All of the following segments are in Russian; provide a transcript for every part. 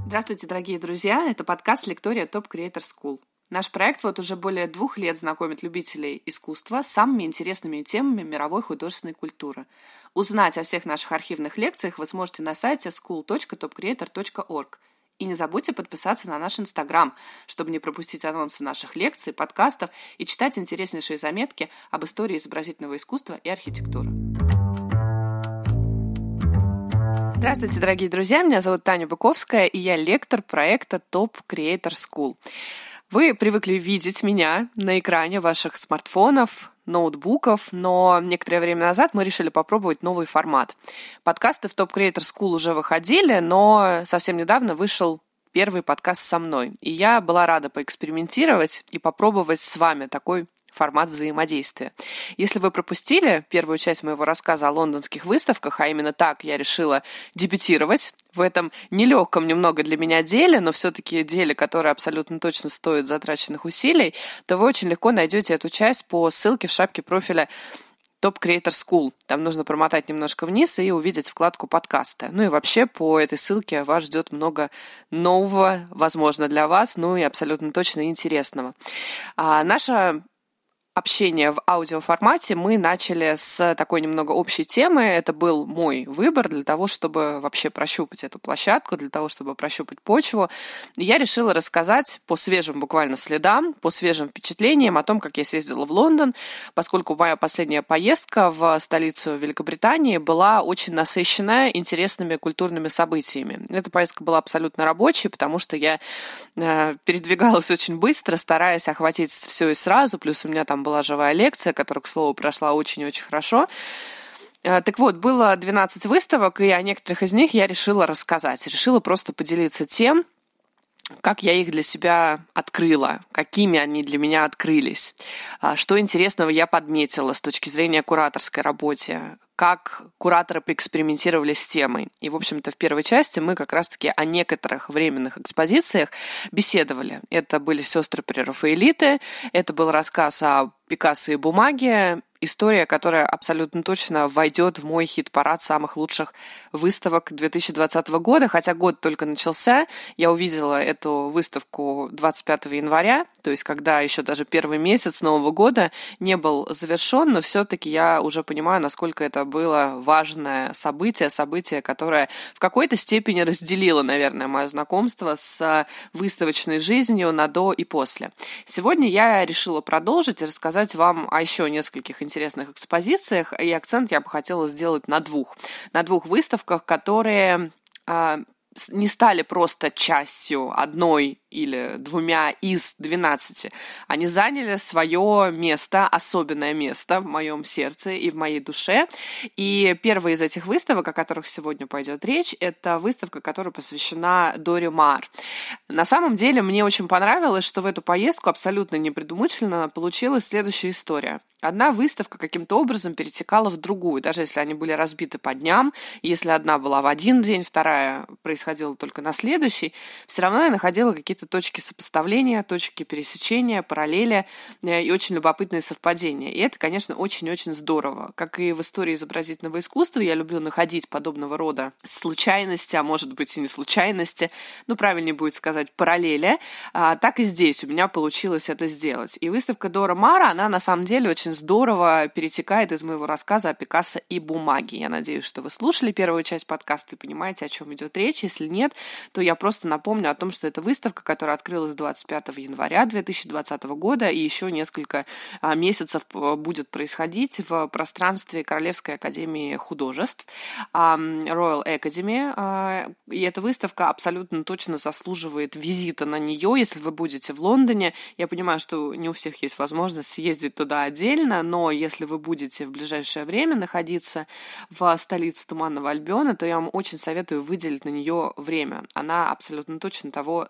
Здравствуйте, дорогие друзья! Это подкаст «Лектория Top Creator School». Наш проект уже более 2 лет знакомит любителей искусства с самыми интересными темами мировой художественной культуры. Узнать о всех наших архивных лекциях вы сможете на сайте school.topcreator.org. И не забудьте подписаться на наш Инстаграм, чтобы не пропустить анонсы наших лекций, подкастов и читать интереснейшие заметки об истории изобразительного искусства и архитектуры. Здравствуйте, дорогие друзья! Меня зовут Таня Быковская, и я лектор проекта Top Creator School. Вы привыкли видеть меня на экране ваших смартфонов, ноутбуков, но некоторое время назад мы решили попробовать новый формат. Подкасты в Top Creator School уже выходили, но совсем недавно вышел первый подкаст со мной. И я была рада поэкспериментировать и попробовать с вами такой формат взаимодействия. Если вы пропустили первую часть моего рассказа о лондонских выставках, а именно так я решила дебютировать в этом нелегком немного для меня деле, но все-таки деле, которое абсолютно точно стоит затраченных усилий, то вы очень легко найдете эту часть по ссылке в шапке профиля Top Creator School. Там нужно промотать немножко вниз и увидеть вкладку подкаста. Ну и вообще по этой ссылке вас ждет много нового, возможно, для вас, ну и абсолютно точно интересного. Наша общение в аудиоформате мы начали с такой немного общей темы. Это был мой выбор для того, чтобы вообще прощупать эту площадку, для того, чтобы прощупать почву. И я решила рассказать по свежим буквально следам, по свежим впечатлениям о том, как я съездила в Лондон, поскольку моя последняя поездка в столицу Великобритании была очень насыщенная интересными культурными событиями. Эта поездка была абсолютно рабочей, потому что я передвигалась очень быстро, стараясь охватить все и сразу, плюс у меня там была живая лекция, которая, к слову, прошла очень-очень хорошо. Так вот, было 12 выставок, и о некоторых из них я решила рассказать. Решила просто поделиться тем, как я их для себя открыла, какими они для меня открылись, что интересного я подметила с точки зрения кураторской работы, как кураторы поэкспериментировали с темой. И, в общем-то, в первой части мы как раз-таки о некоторых временных экспозициях беседовали. Это были сестры-прерафаэлиты, это был рассказ о Пикассо и бумаге, история, которая абсолютно точно войдет в мой хит-парад самых лучших выставок 2020 года, хотя год только начался. Я увидела эту выставку 25 января, то есть когда еще даже первый месяц Нового года не был завершен, но все-таки я уже понимаю, насколько это было важное событие, которое в какой-то степени разделило, наверное, мое знакомство с выставочной жизнью на до и после. Сегодня я решила продолжить и рассказать вам о еще нескольких интересных экспозициях, и акцент я бы хотела сделать на двух выставках, которые не стали просто частью одной или двумя из 12. Они заняли свое место, особенное место в моем сердце и в моей душе. И первая из этих выставок, о которых сегодня пойдет речь, это выставка, которая посвящена Дори Maar. На самом деле мне очень понравилось, что в эту поездку абсолютно непредумышленно получилась следующая история. Одна выставка каким-то образом перетекала в другую, даже если они были разбиты по дням, если одна была в один день, вторая происходила только на следующий, все равно я находила какие-то точки сопоставления, точки пересечения, параллели и очень любопытные совпадения. И это, конечно, очень-очень здорово. Как и в истории изобразительного искусства, я люблю находить подобного рода случайности, а может быть и не случайности, правильнее будет сказать параллели, так и здесь у меня получилось это сделать. И выставка Дори Maar, она на самом деле очень здорово перетекает из моего рассказа о Пикассо и бумаге. Я надеюсь, что вы слушали первую часть подкаста и понимаете, о чем идет речь. Если нет, то я просто напомню о том, что это выставка, которая открылась 25 января 2020 года и еще несколько месяцев будет происходить в пространстве Королевской академии художеств, Royal Academy. И эта выставка абсолютно точно заслуживает визита на нее, если вы будете в Лондоне. Я понимаю, что не у всех есть возможность съездить туда отдельно, но если вы будете в ближайшее время находиться в столице Туманного Альбиона, то я вам очень советую выделить на нее время. Она абсолютно точно того заслуживает.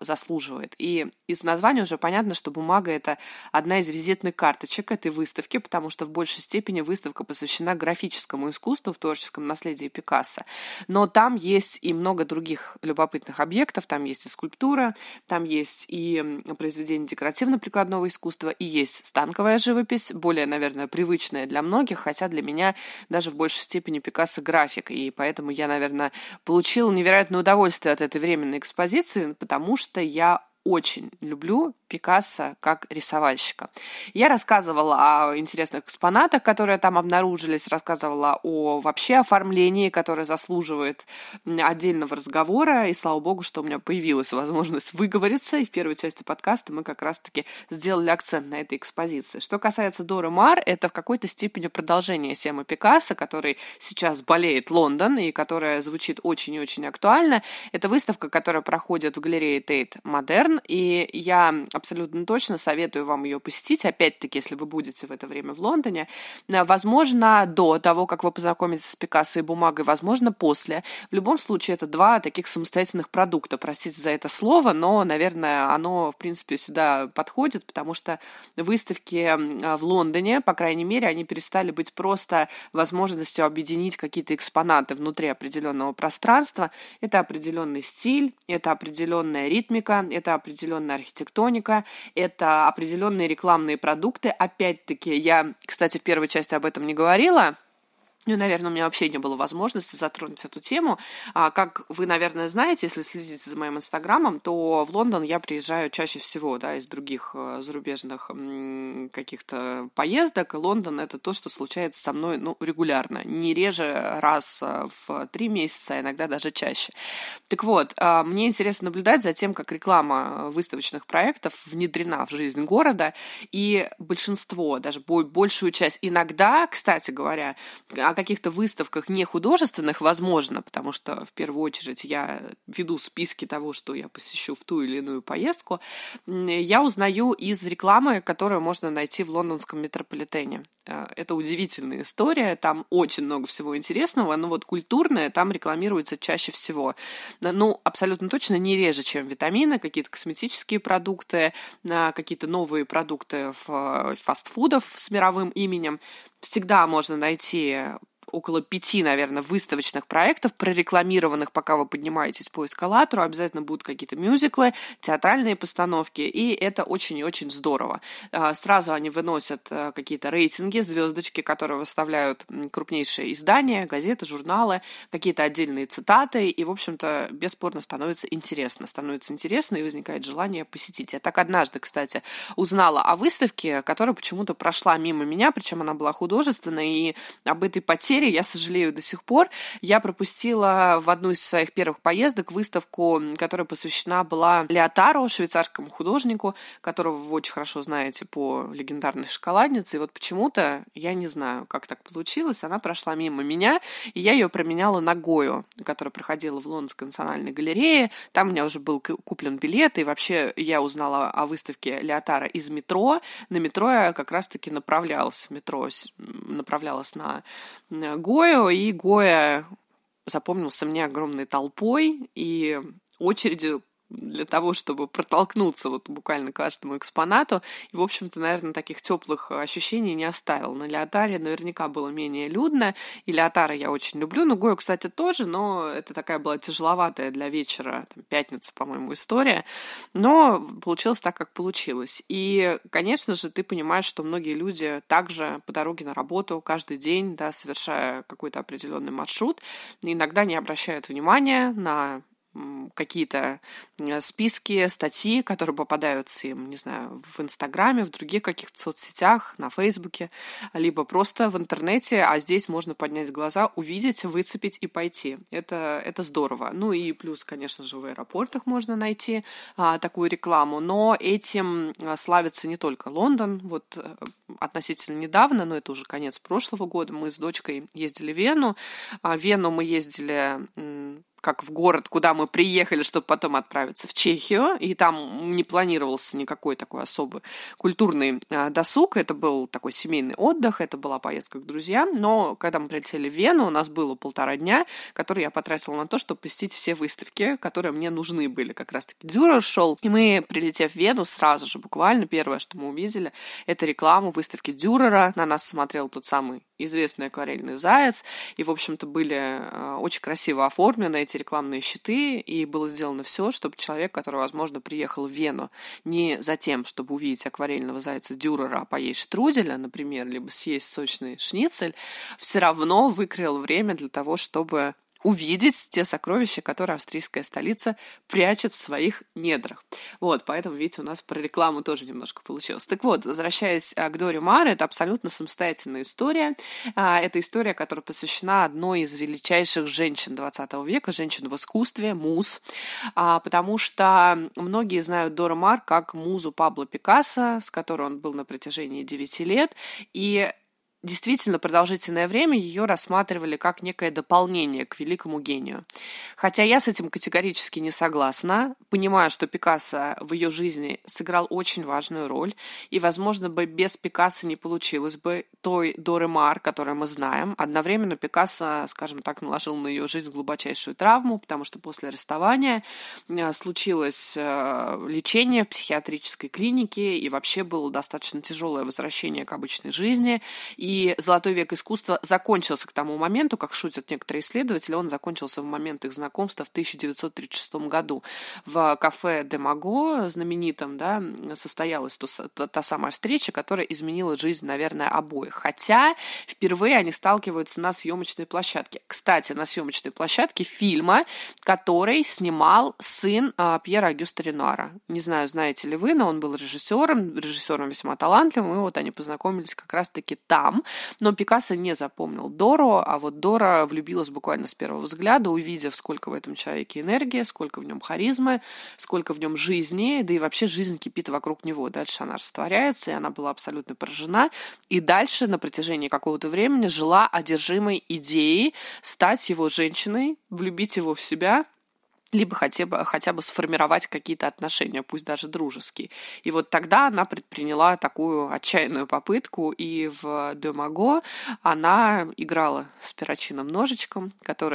заслуживает. И из названия уже понятно, что бумага — это одна из визитных карточек этой выставки, потому что в большей степени выставка посвящена графическому искусству в творческом наследии Пикассо. Но там есть и много других любопытных объектов, там есть и скульптура, там есть и произведения декоративно-прикладного искусства, и есть станковая живопись, более, наверное, привычная для многих, хотя для меня даже в большей степени Пикассо график, и поэтому я, наверное, получила невероятное удовольствие от этой временной экспозиции, потому что я очень люблю Пикассо как рисовальщика. Я рассказывала о интересных экспонатах, которые там обнаружились, рассказывала о вообще оформлении, которое заслуживает отдельного разговора, и слава богу, что у меня появилась возможность выговориться, и в первой части подкаста мы как раз-таки сделали акцент на этой экспозиции. Что касается Доры Maar, это в какой-то степени продолжение темы Пикассо, который сейчас болеет Лондон, и которая звучит очень и очень актуально. Это выставка, которая проходит в галерее Tate Modern, и я абсолютно точно советую вам ее посетить, опять-таки, если вы будете в это время в Лондоне. Возможно, до того, как вы познакомитесь с Пикассо и бумагой, возможно, после. В любом случае, это два таких самостоятельных продукта. Простите за это слово, но, наверное, оно, в принципе, сюда подходит, потому что выставки в Лондоне, по крайней мере, они перестали быть просто возможностью объединить какие-то экспонаты внутри определенного пространства. Это определенный стиль, это определенная ритмика, это определенная архитектоника, это определенные рекламные продукты. Опять-таки, я, кстати, в первой части об этом не говорила. Ну, наверное, у меня вообще не было возможности затронуть эту тему. Как вы, наверное, знаете, если следите за моим инстаграмом, то в Лондон я приезжаю чаще всего, да, из других зарубежных каких-то поездок. Лондон — это то, что случается со мной, регулярно, не реже раз в 3 месяца, а иногда даже чаще. Так вот, мне интересно наблюдать за тем, как реклама выставочных проектов внедрена в жизнь города, и большинство, даже большую часть, иногда, кстати говоря, о каких-то выставках не художественных, возможно, потому что в первую очередь я веду списки того, что я посещу в ту или иную поездку, я узнаю из рекламы, которую можно найти в лондонском метрополитене. Это удивительная история, там очень много всего интересного, но вот культурное там рекламируется чаще всего. Абсолютно точно не реже, чем витамины, какие-то косметические продукты, какие-то новые продукты фастфудов с мировым именем. Всегда можно найти около 5, наверное, выставочных проектов, прорекламированных, пока вы поднимаетесь по эскалатору. Обязательно будут какие-то мюзиклы, театральные постановки, и это очень и очень здорово. Сразу они выносят какие-то рейтинги, звездочки, которые выставляют крупнейшие издания, газеты, журналы, какие-то отдельные цитаты, и, в общем-то, бесспорно становится интересно. И возникает желание посетить. Я так однажды, кстати, узнала о выставке, которая почему-то прошла мимо меня, причем она была художественной, и об этой потере я сожалею до сих пор. Я пропустила в одну из своих первых поездок выставку, которая посвящена была Леотару, швейцарскому художнику, которого вы очень хорошо знаете по легендарной шоколаднице. И вот почему-то, я не знаю, как так получилось, она прошла мимо меня, и я ее променяла на Гою, которая проходила в Лондонской национальной галерее. Там у меня уже был куплен билет, и вообще я узнала о выставке Леотара из метро. На метро я как раз-таки направлялась на Гою, и Гоя запомнился мне огромной толпой и очередью для того, чтобы протолкнуться вот буквально к каждому экспонату. И, в общем-то, наверное, таких теплых ощущений не оставил. На Леотаре наверняка было менее людно, и Леотара я очень люблю, но Гою, кстати, тоже, но это такая была тяжеловатая для вечера, пятница, по-моему, история. Но получилось так, как получилось. И, конечно же, ты понимаешь, что многие люди также по дороге на работу каждый день, да, совершая какой-то определенный маршрут, иногда не обращают внимания на какие-то списки, статьи, которые попадаются им, не знаю, в Инстаграме, в других каких-то соцсетях, на Фейсбуке, либо просто в интернете, а здесь можно поднять глаза, увидеть, выцепить и пойти. Это здорово. Ну и плюс, конечно же, в аэропортах можно найти такую рекламу, но этим славится не только Лондон. Вот относительно недавно, но это уже конец прошлого года, мы с дочкой ездили в Вену. В Вену мы ездили как в город, куда мы приехали, чтобы потом отправиться в Чехию, и там не планировался никакой такой особый культурный досуг, это был такой семейный отдых, это была поездка к друзьям, но когда мы прилетели в Вену, у нас было 1,5 дня, которые я потратила на то, чтобы посетить все выставки, которые мне нужны были, как раз-таки Дюрер шел, и мы, прилетев в Вену, сразу же буквально первое, что мы увидели, это рекламу выставки Дюрера, на нас смотрел тот самый известный акварельный заяц, и, в общем-то, были очень красиво оформлены эти рекламные щиты, и было сделано все, чтобы человек, который, возможно, приехал в Вену не за тем, чтобы увидеть акварельного зайца Дюрера, а поесть штруделя, например, либо съесть сочный шницель, все равно выкроил время для того, чтобы увидеть те сокровища, которые австрийская столица прячет в своих недрах. Вот, поэтому, видите, у нас про рекламу тоже немножко получилось. Так вот, возвращаясь к Доре Мар, это абсолютно самостоятельная история. Это история, которая посвящена одной из величайших женщин XX века, женщин в искусстве, муз, потому что многие знают Дору Мар как музу Пабло Пикассо, с которой он был на протяжении 9 лет, и действительно продолжительное время ее рассматривали как некое дополнение к великому гению. Хотя я с этим категорически не согласна, понимаю, что Пикассо в ее жизни сыграл очень важную роль, и, возможно, бы без Пикассо не получилось бы той Доры Мар, которую мы знаем. Одновременно Пикассо, скажем так, наложил на ее жизнь глубочайшую травму, потому что после арестования случилось лечение в психиатрической клинике, и вообще было достаточно тяжелое возвращение к обычной жизни, и золотой век искусства закончился к тому моменту, как шутят некоторые исследователи, он закончился в момент их знакомства в 1936 году. В кафе «Демаго» знаменитом, да, состоялась та самая встреча, которая изменила жизнь, наверное, обоих. Хотя впервые они сталкиваются на съемочной площадке. Кстати, на съемочной площадке фильма, который снимал сын Пьера Агюста Ренуара. Не знаю, знаете ли вы, но он был режиссером весьма талантливым, и вот они познакомились как раз-таки там. Но Пикассо не запомнил Дору, а вот Дора влюбилась буквально с первого взгляда, увидев, сколько в этом человеке энергии, сколько в нем харизмы, сколько в нем жизни, да и вообще жизнь кипит вокруг него. Дальше она растворяется, и она была абсолютно поражена. И дальше на протяжении какого-то времени жила одержимой идеей стать его женщиной, влюбить его в себя, либо хотя бы сформировать какие-то отношения, пусть даже дружеские. И вот тогда она предприняла такую отчаянную попытку, и в «Демаго» она играла с перочинным ножичком,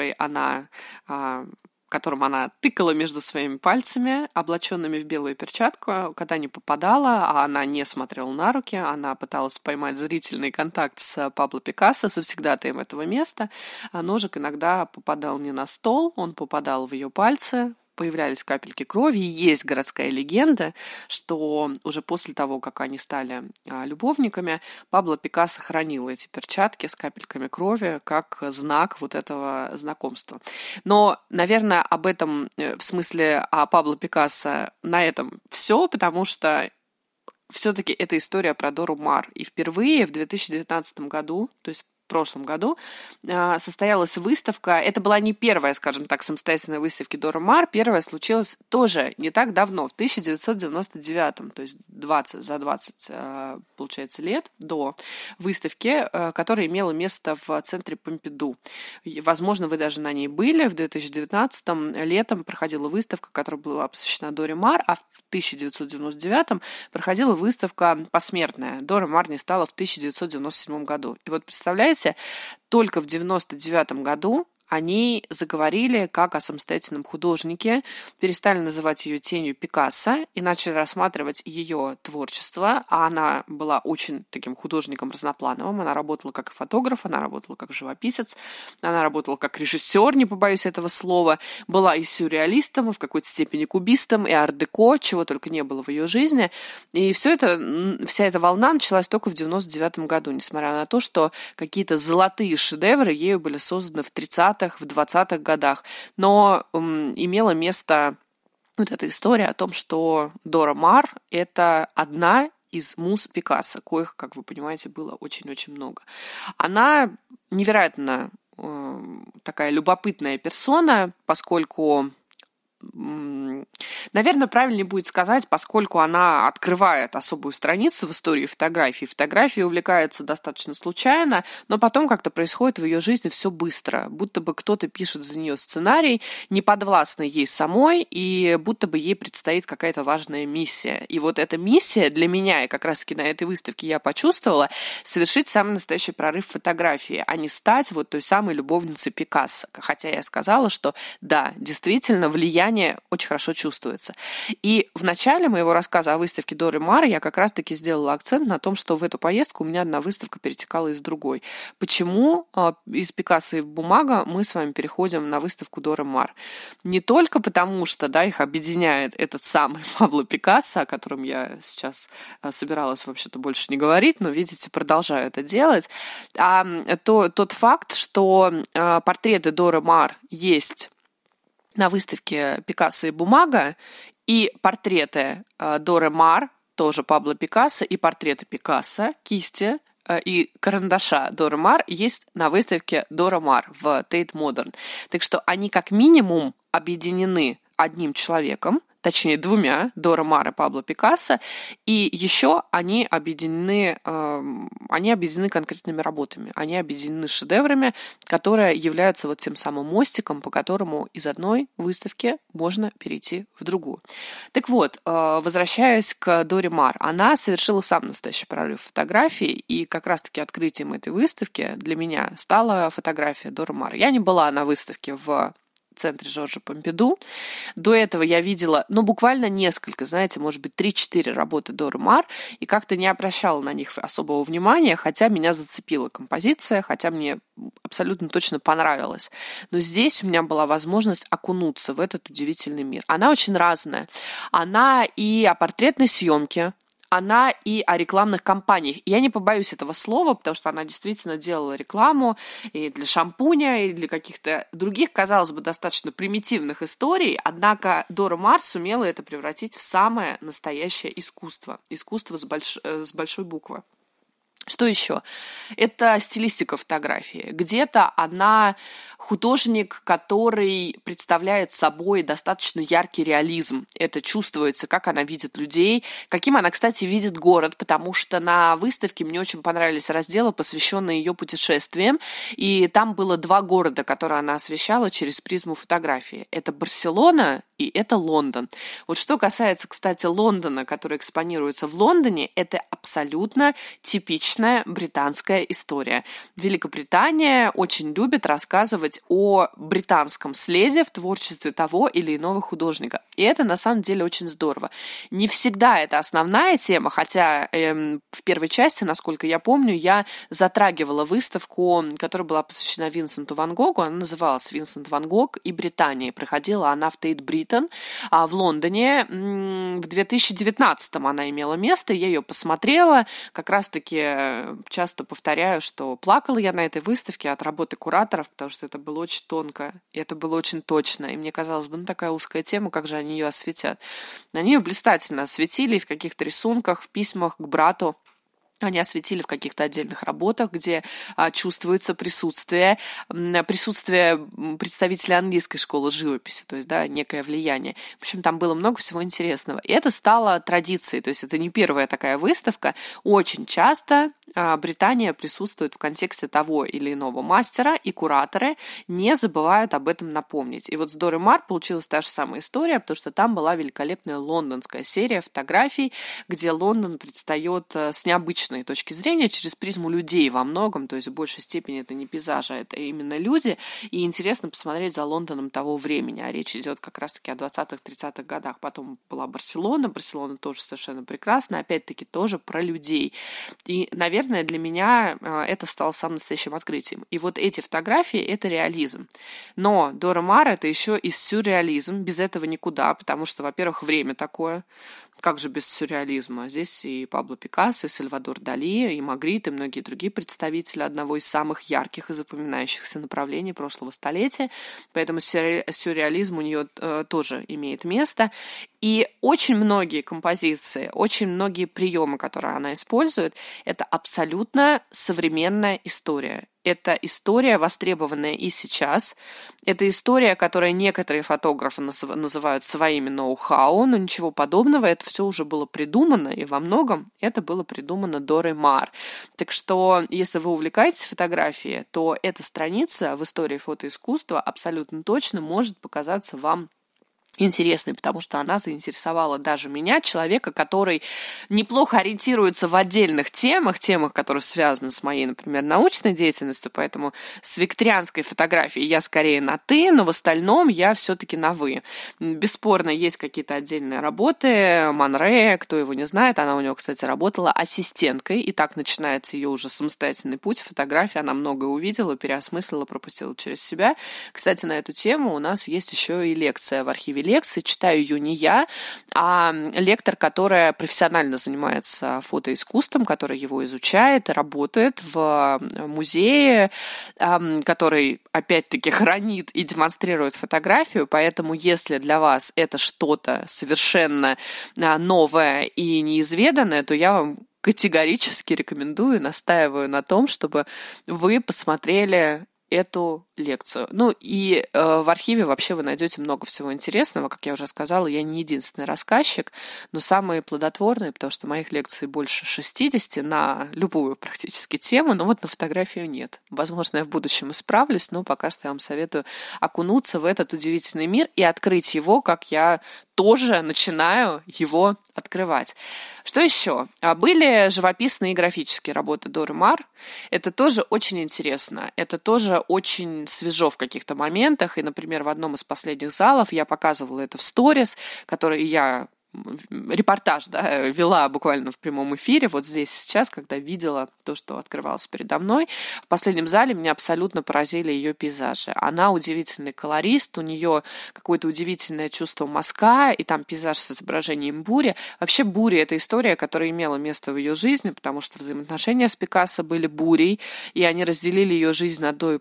которым она тыкала между своими пальцами, облаченными в белую перчатку, когда не попадала, а она не смотрела на руки, она пыталась поймать зрительный контакт с Пабло Пикассо, завсегдатаем этого места, а ножик иногда попадал не на стол, он попадал в ее пальцы, появлялись капельки крови, и есть городская легенда, что уже после того, как они стали любовниками, Пабло Пикассо хранил эти перчатки с капельками крови как знак вот этого знакомства. Но, наверное, об этом, в смысле о Пабло Пикассо, на этом все, потому что все-таки это история про Дору Мар. И впервые в 2019 году, то есть в прошлом году, состоялась выставка. Это была не первая, скажем так, самостоятельная выставка Доры Мар. Первая случилась тоже не так давно, в 1999, то есть 20, получается, лет до выставки, которая имела место в центре Помпиду. Возможно, вы даже на ней были. В 2019 летом проходила выставка, которая была посвящена Доре Мар, а в 1999 проходила выставка посмертная. Дора Мар не стала в 1997 году. И вот представляете, только в 1999 году они заговорили как о самостоятельном художнике, перестали называть ее тенью Пикассо и начали рассматривать ее творчество. А она была очень таким художником разноплановым. Она работала как фотограф, она работала как живописец, она работала как режиссер, не побоюсь этого слова, была и сюрреалистом, и в какой-то степени кубистом, и арт-деко, чего только не было в ее жизни. И вся эта волна началась только в 1999 году, несмотря на то, что какие-то золотые шедевры ею были созданы в 30-х, в 20-х годах. Но имела место вот эта история о том, что Дора Мар — это одна из муз Пикассо, коих, как вы понимаете, было очень-очень много. Она невероятно такая любопытная персона, поскольку наверное, правильнее будет сказать, поскольку она открывает особую страницу в истории фотографии. Фотографией увлекается достаточно случайно, но потом как-то происходит в ее жизни все быстро, будто бы кто-то пишет за нее сценарий, не подвластный ей самой, и будто бы ей предстоит какая-то важная миссия. И вот эта миссия для меня, и как раз-таки на этой выставке я почувствовала, совершить самый настоящий прорыв фотографии, а не стать вот той самой любовницей Пикассо. Хотя я сказала, что да, действительно, влияние очень хорошо чувствуется. И в начале моего рассказа о выставке Доры Мар я как раз-таки сделала акцент на том, что в эту поездку у меня одна выставка перетекала из другой. Почему из Пикассо и бумага мы с вами переходим на выставку Доры Мар? Не только потому, что их объединяет этот самый Пабло Пикассо, о котором я сейчас собиралась вообще-то больше не говорить, но, видите, продолжаю это делать, а тот факт, что портреты Доры Мар есть на выставке Пикассо и бумага, и портреты Доры Мар, тоже Пабло Пикассо, и портреты Пикассо, кисти и карандаша Доры Мар есть на выставке Дора Мар в Tate Modern. Так что они как минимум объединены одним человеком, точнее двумя, Дора Мар и Пабло Пикассо, и еще они объединены конкретными работами, они объединены шедеврами, которые являются вот тем самым мостиком, по которому из одной выставки можно перейти в другую. Так вот, возвращаясь к Доре Мар, она совершила сам настоящий прорыв в фотографии, и как раз-таки открытием этой выставки для меня стала фотография Доры Мар. Я не была на выставке в центре Жоржа Помпиду. До этого я видела, буквально несколько, может быть, 3-4 работы Доры Мар, и как-то не обращала на них особого внимания, хотя меня зацепила композиция, хотя мне абсолютно точно понравилось. Но здесь у меня была возможность окунуться в этот удивительный мир. Она очень разная. Она и о портретной съемке, она и о рекламных кампаниях. Я не побоюсь этого слова, потому что она действительно делала рекламу и для шампуня, и для каких-то других, казалось бы, достаточно примитивных историй, однако Дора Мар сумела это превратить в самое настоящее искусство. Искусство с большой буквы. Что еще? Это стилистика фотографии. Где-то она художник, который представляет собой достаточно яркий реализм. Это чувствуется, как она видит людей, каким она, кстати, видит город, потому что на выставке мне очень понравились разделы, посвященные ее путешествиям, и там было 2 города, которые она освещала через призму фотографии. Это Барселона и это Лондон. Вот что касается, кстати, Лондона, который экспонируется в Лондоне, это абсолютно типичная британская история. Великобритания очень любит рассказывать о британском следе в творчестве того или иного художника. И это на самом деле очень здорово. Не всегда это основная тема, хотя в первой части, насколько я помню, я затрагивала выставку, которая была посвящена Винсенту Ван Гогу. Она называлась «Винсент Ван Гог и Британия». Проходила она в Тейт Бриттон в Лондоне. В 2019-м она имела место, я ее посмотрела. Как раз-таки часто повторяю, что плакала я на этой выставке от работы кураторов, потому что это было очень тонко, и это было очень точно. И мне казалось бы, такая узкая тема, как же они ее осветят. Они ее блистательно осветили в каких-то рисунках, в письмах к брату. Они осветили в каких-то отдельных работах, где чувствуется присутствие представителя английской школы живописи, то есть, некое влияние. В общем, там было много всего интересного. И это стало традицией, то есть это не первая такая выставка. Очень часто Британия присутствует в контексте того или иного мастера, и кураторы не забывают об этом напомнить. И вот с Дорой Мар получилась та же самая история, потому что там была великолепная лондонская серия фотографий, где Лондон предстает с необычной точки зрения через призму людей во многом, то есть в большей степени это не пейзажи, это именно люди, и интересно посмотреть за Лондоном того времени, а речь идет как раз-таки о 20-30-х годах. Потом была Барселона тоже совершенно прекрасно, опять-таки тоже про людей. И, наверное, для меня это стало самым настоящим открытием. И вот эти фотографии — это реализм. Но Дора Мар — это еще и сюрреализм, без этого никуда, потому что, во-первых, время такое, как же без сюрреализма? Здесь и Пабло Пикассо, и Сальвадор Дали, и Магрит, и многие другие представители одного из самых ярких и запоминающихся направлений прошлого столетия. Поэтому сюрреализм у нее тоже имеет место. И очень многие композиции, очень многие приемы, которые она использует, это абсолютно современная история. Это история, востребованная и сейчас. Это история, которую некоторые фотографы называют своими ноу-хау, но ничего подобного. Это все уже было придумано, и во многом это было придумано Дорой Мар. Так что, если вы увлекаетесь фотографией, то эта страница в истории фотоискусства абсолютно точно может показаться вам интересной, потому что она заинтересовала даже меня, человека, который неплохо ориентируется в отдельных темах, которые связаны с моей, например, научной деятельностью, поэтому с викторианской фотографией я скорее на «ты», но в остальном я все-таки на «вы». Бесспорно, есть какие-то отдельные работы. Ман Ре, кто его не знает, она у него, кстати, работала ассистенткой, и так начинается ее уже самостоятельный путь в фотографии. Она многое увидела, переосмыслила, пропустила через себя. Кстати, на эту тему у нас есть еще и лекция в архиве лекции. Читаю ее не я, а лектор, которая профессионально занимается фотоискусством, который его изучает, работает в музее, который, опять-таки, хранит и демонстрирует фотографию. Поэтому, если для вас это что-то совершенно новое и неизведанное, то я вам категорически рекомендую, настаиваю на том, чтобы вы посмотрели эту лекцию. Ну и в архиве вообще вы найдете много всего интересного. Как я уже сказала, я не единственный рассказчик, но самые плодотворные, потому что моих лекций больше 60 на любую практически тему, но вот на фотографию нет. Возможно, я в будущем исправлюсь, но пока что я вам советую окунуться в этот удивительный мир и открыть его, как я тоже начинаю его открывать. Что еще? Были живописные и графические работы Доры Мар. Это тоже очень интересно. Это тоже очень свежо в каких-то моментах. И, например, в одном из последних залов я показывала это в сторис, который я репортаж, вела буквально в прямом эфире, вот здесь сейчас, когда видела то, что открывалось передо мной. В последнем зале меня абсолютно поразили ее пейзажи. Она удивительный колорист, у нее какое-то удивительное чувство мазка, и там пейзаж с изображением бури. Вообще буря — это история, которая имела место в ее жизни, потому что взаимоотношения с Пикассо были бурей, и они разделили ее жизнь на до и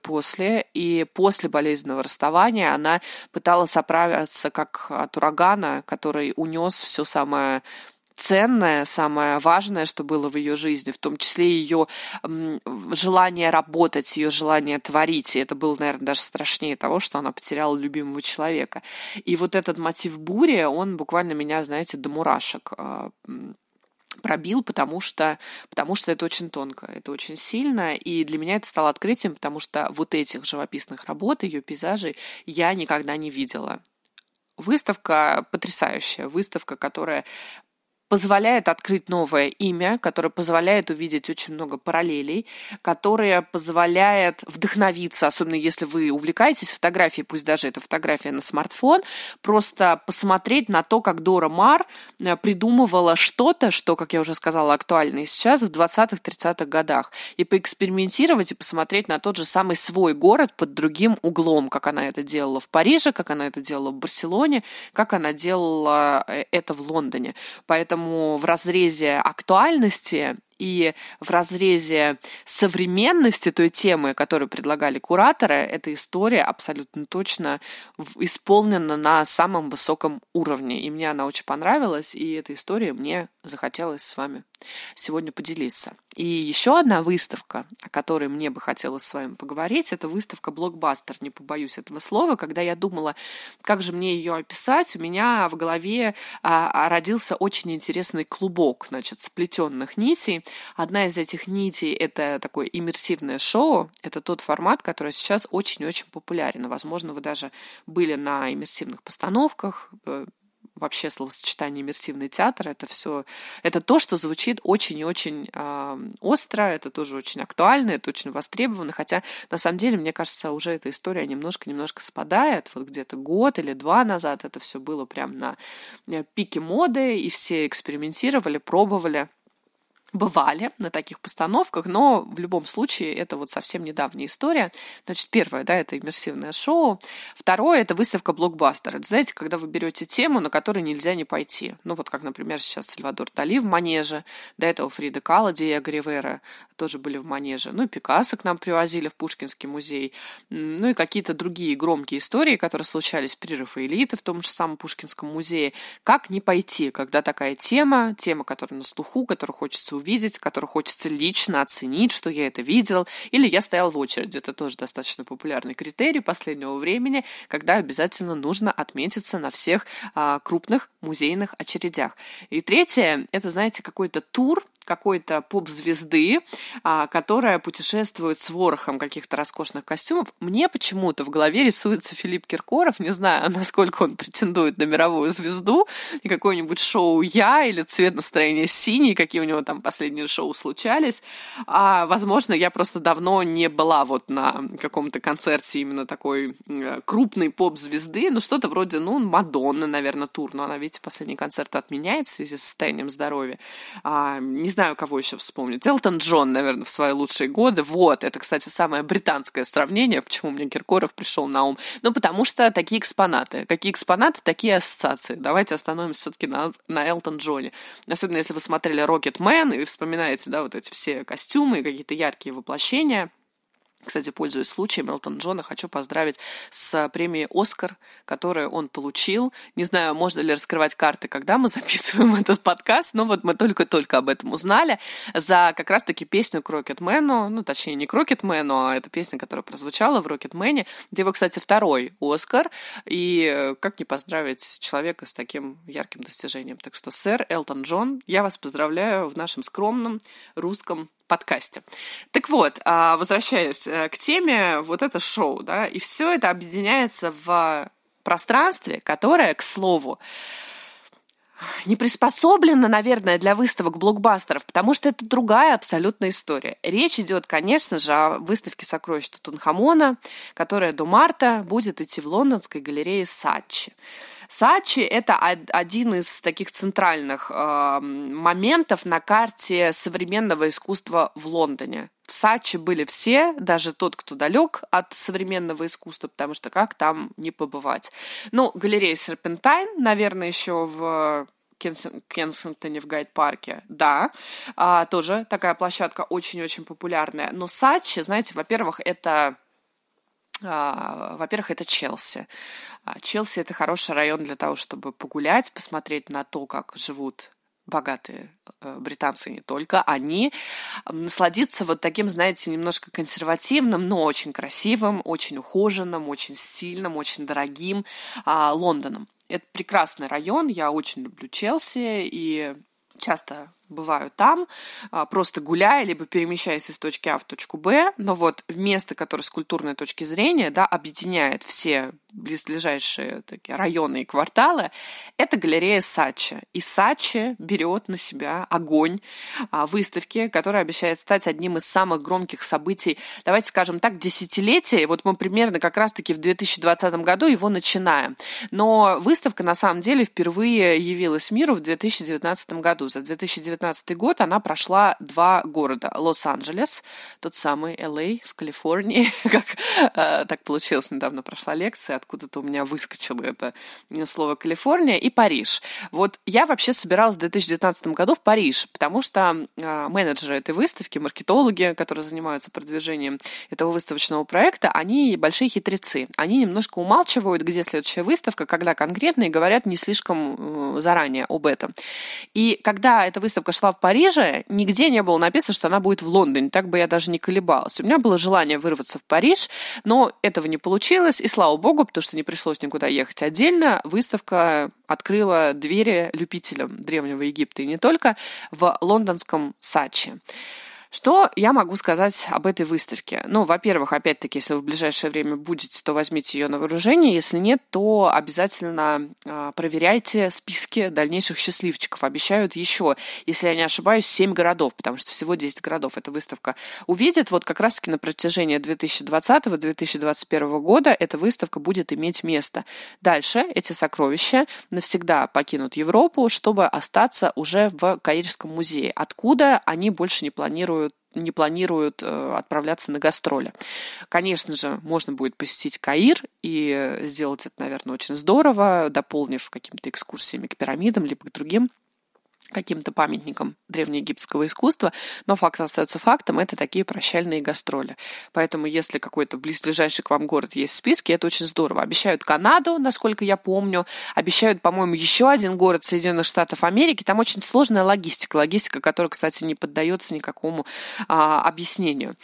после болезненного расставания она пыталась оправиться как от урагана, который унес все самое ценное, самое важное, что было в ее жизни, в том числе ее желание работать, ее желание творить. И это было, наверное, даже страшнее того, что она потеряла любимого человека. И вот этот мотив бури, он буквально меня, знаете, до мурашек пробил, потому что это очень тонко, это очень сильно, и для меня это стало открытием, потому что вот этих живописных работ, ее пейзажей я никогда не видела. Выставка потрясающая, выставка, которая позволяет открыть новое имя, которое позволяет увидеть очень много параллелей, которое позволяет вдохновиться, особенно если вы увлекаетесь фотографией, пусть даже это фотография на смартфон, просто посмотреть на то, как Дора Мар придумывала что-то, что, как я уже сказала, актуально и сейчас, в 20-30-х годах, и поэкспериментировать и посмотреть на тот же самый свой город под другим углом, как она это делала в Париже, как она это делала в Барселоне, как она делала это в Лондоне. Поэтому в разрезе актуальности и в разрезе современности той темы, которую предлагали кураторы, эта история абсолютно точно исполнена на самом высоком уровне. И мне она очень понравилась, и эта история мне захотелось с вами сегодня поделиться. И еще одна выставка, о которой мне бы хотелось с вами поговорить, это выставка «Блокбастер», не побоюсь этого слова. Когда я думала, как же мне ее описать, у меня в голове родился очень интересный клубок, сплетенных нитей. Одна из этих нитей — это такое иммерсивное шоу. Это тот формат, который сейчас очень-очень популярен. Возможно, вы даже были на иммерсивных постановках. Вообще словосочетание иммерсивный театр — это то, что звучит очень и очень остро, это тоже очень актуально, это очень востребовано, хотя на самом деле, мне кажется, уже эта история немножко спадает. Вот где-то год или два назад это все было прям на пике моды, и все экспериментировали, пробовали. бывали на таких постановках, но в любом случае это вот совсем недавняя история. Значит, первое, да, это иммерсивное шоу. Второе, это выставка блокбастер. Это, знаете, когда вы берете тему, на которую нельзя не пойти. Ну, вот как, например, сейчас Сальвадор Дали в Манеже, до этого Фрида Кало, Диего Ривера тоже были в Манеже. Ну, и Пикассо к нам привозили в Пушкинский музей. Ну, и какие-то другие громкие истории, которые случались при Рафаэлите, в том же самом Пушкинском музее. Как не пойти, когда такая тема, которая на слуху, которую хочется увидеть, которую хочется лично оценить, что я это видел, или я стоял в очереди. Это тоже достаточно популярный критерий последнего времени, когда обязательно нужно отметиться на всех крупных музейных очередях. И третье, это, знаете, какой-то тур, какой-то поп-звезды, которая путешествует с ворохом каких-то роскошных костюмов. Мне почему-то в голове рисуется Филипп Киркоров, не знаю, насколько он претендует на мировую звезду, и какое-нибудь шоу «Я» или «Цвет настроения синий», какие у него там последние шоу случались. Возможно, я просто давно не была вот на каком-то концерте именно такой крупной поп-звезды, но что-то вроде, Мадонны, наверное, тур, но она, видите, последний концерт отменяет в связи с состоянием здоровья. Не знаю, кого еще вспомнить. Элтон Джон, наверное, в свои лучшие годы. Вот, это, кстати, самое британское сравнение, почему мне Киркоров пришел на ум. Потому что такие экспонаты. Какие экспонаты, такие ассоциации. Давайте остановимся все-таки на Элтон Джоне. Особенно, если вы смотрели «Рокетмен» и вспоминаете, да, вот эти все костюмы и какие-то яркие воплощения. Кстати, пользуясь случаем, Элтон Джона хочу поздравить с премией «Оскар», которую он получил. Не знаю, можно ли раскрывать карты, когда мы записываем этот подкаст, но вот мы только-только об этом узнали, за как раз-таки песню к «Рокетмену», точнее, не к «Рокетмену», а это песня, которая прозвучала в «Рокетмене», где его, кстати, второй «Оскар», и как не поздравить человека с таким ярким достижением. Так что, сэр Элтон Джон, я вас поздравляю в нашем скромном русском подкасте. Так вот, возвращаясь к теме, вот это шоу, да, и все это объединяется в пространстве, которое, к слову, не приспособлено, наверное, для выставок блокбастеров, потому что это другая абсолютно история. Речь идет, конечно же, о выставке «Сокровищ Тутанхамона», которая до марта будет идти в лондонской галерее Сачи. Сачи – это один из таких центральных моментов на карте современного искусства в Лондоне. В Сачи были все, даже тот, кто далек от современного искусства, потому что как там не побывать. Галерея Серпентайн, наверное, еще в Кенсингтоне в Гайд-парке, да, тоже такая площадка очень-очень популярная. Но Сачи, знаете, во-первых, это Челси. Челси – это хороший район для того, чтобы погулять, посмотреть на то, как живут богатые британцы, не только они, насладиться вот таким, знаете, немножко консервативным, но очень красивым, очень ухоженным, очень стильным, очень дорогим Лондоном. Это прекрасный район, я очень люблю Челси и часто бываю там, просто гуляя, либо перемещаясь из точки А в точку Б, но вот место, которое с культурной точки зрения, да, объединяет все близлежащие такие районы и кварталы, это галерея Сачи. И Сачи берет на себя огонь выставки, которая обещает стать одним из самых громких событий, давайте скажем так, десятилетия. Вот мы примерно как раз-таки в 2020 году его начинаем. Но выставка на самом деле впервые явилась миру в 2019 году. За 2019 год она прошла 2 города. Лос-Анджелес, тот самый Л.А. в Калифорнии, как так получилось, недавно прошла лекция, откуда-то у меня выскочило это слово Калифорния, и Париж. Вот я вообще собиралась в 2019 году в Париж, потому что менеджеры этой выставки, маркетологи, которые занимаются продвижением этого выставочного проекта, они большие хитрецы. Они немножко умалчивают, где следующая выставка, когда конкретно, и говорят не слишком заранее об этом. И когда эта выставка шла в Париже, нигде не было написано, что она будет в Лондоне. Так бы я даже не колебалась. У меня было желание вырваться в Париж, но этого не получилось, и слава богу, потому что не пришлось никуда ехать отдельно. Выставка открыла двери любителям Древнего Египта и не только в лондонском Сачи. Что я могу сказать об этой выставке? Ну, во-первых, опять-таки, если вы в ближайшее время будете, то возьмите ее на вооружение. Если нет, то обязательно проверяйте списки дальнейших счастливчиков. Обещают еще, если я не ошибаюсь, 7 городов, потому что всего 10 городов эта выставка увидит. Вот как раз-таки на протяжении 2020-2021 года эта выставка будет иметь место. Дальше эти сокровища навсегда покинут Европу, чтобы остаться уже в Каирском музее, откуда они больше не планируют отправляться на гастроли. Конечно же, можно будет посетить Каир и сделать это, наверное, очень здорово, дополнив какими-то экскурсиями к пирамидам, либо к другим каким-то памятникам древнеегипетского искусства, но факт остается фактом, это такие прощальные гастроли. Поэтому, если какой-то близлежащий к вам город есть в списке, это очень здорово. Обещают Канаду, насколько я помню, обещают, по-моему, еще один город Соединенных Штатов Америки. Там очень сложная логистика, которая, кстати, не поддается никакому объяснению.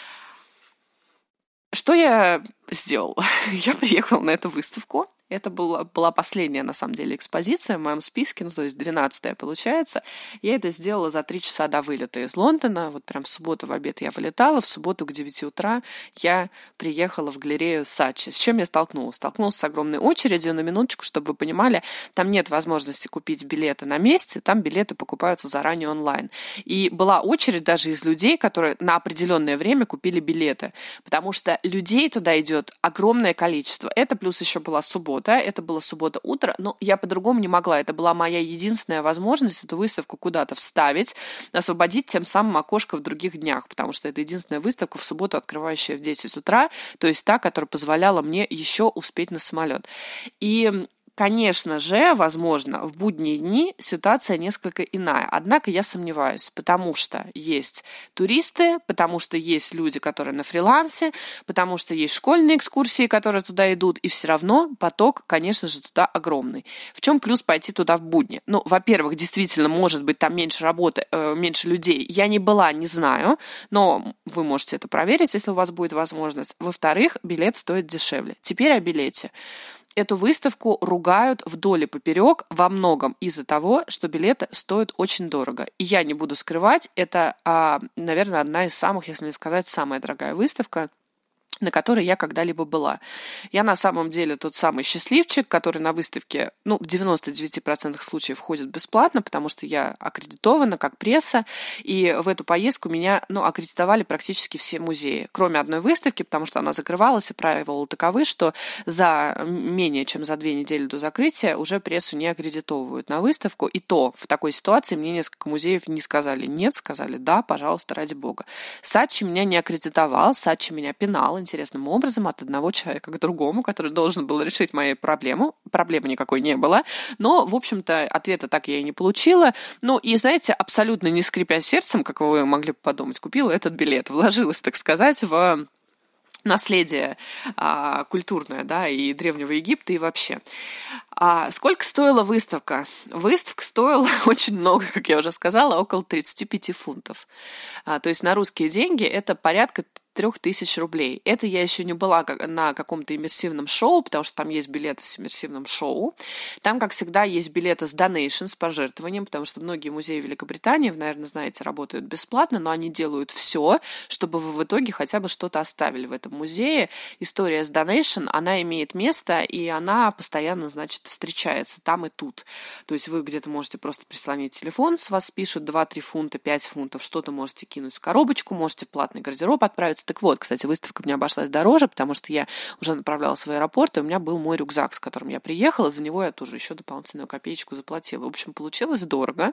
Что я сделала? Я приехала на эту выставку. Это была последняя, на самом деле, экспозиция в моем списке, то есть 12-я получается. Я это сделала за 3 часа до вылета из Лондона. Вот прям в субботу в обед я вылетала, в субботу к 9 утра я приехала в галерею Сачи. С чем я столкнулась? Столкнулась с огромной очередью. На минуточку, чтобы вы понимали, там нет возможности купить билеты на месте, там билеты покупаются заранее онлайн. И была очередь даже из людей, которые на определенное время купили билеты, потому что людей туда идет огромное количество. Это плюс еще была суббота. Это была суббота утро, но я по-другому не могла. Это была моя единственная возможность эту выставку куда-то вставить, освободить тем самым окошко в других днях, потому что это единственная выставка в субботу, открывающая в 10 утра, то есть та, которая позволяла мне еще успеть на самолет. И конечно же, возможно, в будние дни ситуация несколько иная. Однако я сомневаюсь, потому что есть туристы, потому что есть люди, которые на фрилансе, потому что есть школьные экскурсии, которые туда идут, и все равно поток, конечно же, туда огромный. В чем плюс пойти туда в будни? Ну, во-первых, действительно, может быть, там меньше работы, меньше людей. Я не была, не знаю, но вы можете это проверить, если у вас будет возможность. Во-вторых, билет стоит дешевле. Теперь о билете. Эту выставку ругают вдоль и поперек во многом из-за того, что билеты стоят очень дорого. И я не буду скрывать, это, наверное, одна из самых, если не сказать, самая дорогая выставка, на которой я когда-либо была. Я на самом деле тот самый счастливчик, который на выставке, в 99% случаев ходит бесплатно, потому что я аккредитована как пресса, и в эту поездку меня, аккредитовали практически все музеи, кроме одной выставки, потому что она закрывалась, и правила таковы, что менее чем за 2 недели до закрытия уже прессу не аккредитовывают на выставку, и то в такой ситуации мне несколько музеев не сказали нет, сказали да, пожалуйста, ради бога. Сачи меня не аккредитовал, Сачи меня пинал интересным образом от одного человека к другому, который должен был решить мою проблему. Проблемы никакой не было. Но, в общем-то, ответа так я и не получила. И, знаете, абсолютно не скрипя сердцем, как вы могли бы подумать, купила этот билет. Вложилась, так сказать, в наследие культурное, да, и Древнего Египта, и вообще. Сколько стоила выставка? Выставка стоила очень много, как я уже сказала, около 35 фунтов. То есть на русские деньги это порядка 3000 рублей. Это я еще не была на каком-то иммерсивном шоу, потому что там есть билеты с иммерсивным шоу. Там, как всегда, есть билеты с donation, с пожертвованием, потому что многие музеи Великобритании, вы, наверное, знаете, работают бесплатно, но они делают все, чтобы вы в итоге хотя бы что-то оставили в этом музее. История с donation, она имеет место, и она постоянно, значит, встречается там и тут. То есть вы где-то можете просто прислонить телефон, с вас пишут 2-3 фунта, 5 фунтов, что-то можете кинуть в коробочку, можете в платный гардероб отправиться. Так вот, кстати, выставка мне обошлась дороже, потому что я уже направлялась в аэропорт, и у меня был мой рюкзак, с которым я приехала, за него я тоже еще дополнительную копеечку заплатила. В общем, получилось дорого.